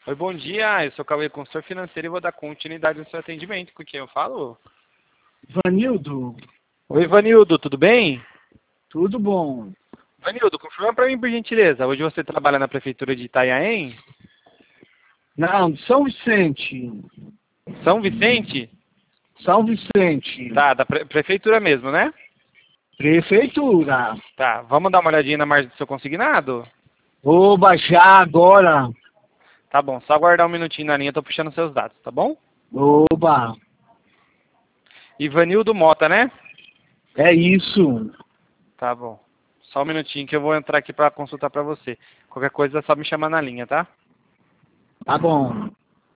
Oi, bom dia. Eu sou o Cauê, consultor financeiro, e vou dar continuidade no seu atendimento. Com quem eu falo? Vanildo, Oi, Vanildo, tudo bem? tudo bom? Vanildo, confirma para mim, por gentileza. Hoje você trabalha na prefeitura de Itanhaém? Não, São Vicente. São Vicente? São Vicente. Tá, da prefeitura mesmo, né? Prefeitura. Tá, vamos dar uma olhadinha na margem do seu consignado? Vou baixar agora. Tá bom, só aguardar um minutinho na linha, eu tô puxando seus dados, tá bom? Oba, Ivanildo Mota, né? é isso. Tá bom. Só um minutinho que eu vou entrar aqui para consultar para você. Qualquer coisa é só me chamar na linha, tá? Tá bom.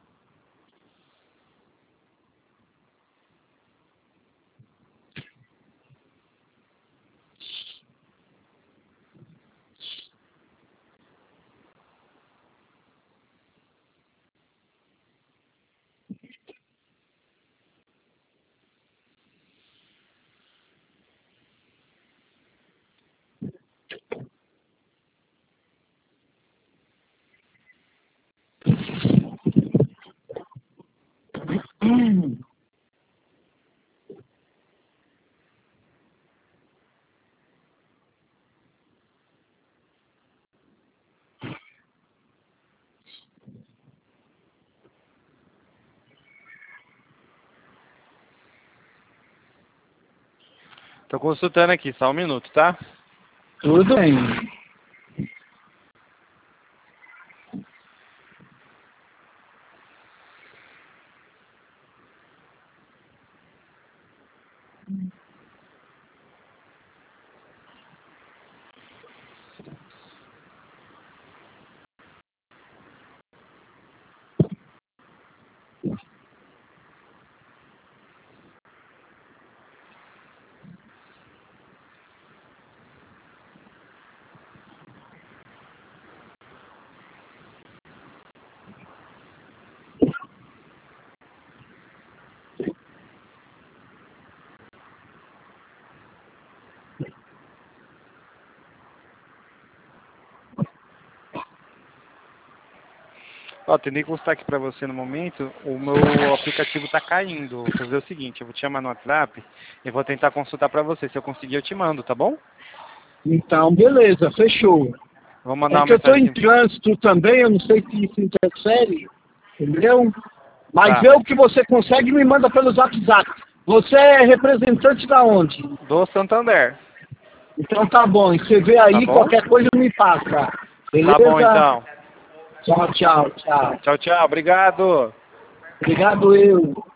Tô consultando aqui, só um minuto, tá? Tudo bem. Ó, tentei constar aqui para você no momento, o meu aplicativo tá caindo. Vou fazer o seguinte, eu vou te chamar no WhatsApp e vou tentar consultar para você. Se eu conseguir, eu te mando, tá bom? Então, beleza, fechou. Vou mandar É uma que eu estou mensagem em aqui. trânsito também, eu não sei se isso interfere, entendeu? Mas Tá. vê o que você consegue e me manda pelo WhatsApp. Você é representante da onde? Do Santander. Então tá bom, e você vê Tá aí, bom? qualquer coisa me passa. Tá bom, Beleza? então. Tchau, tchau, tchau. Tchau, tchau. Obrigado. Obrigado eu.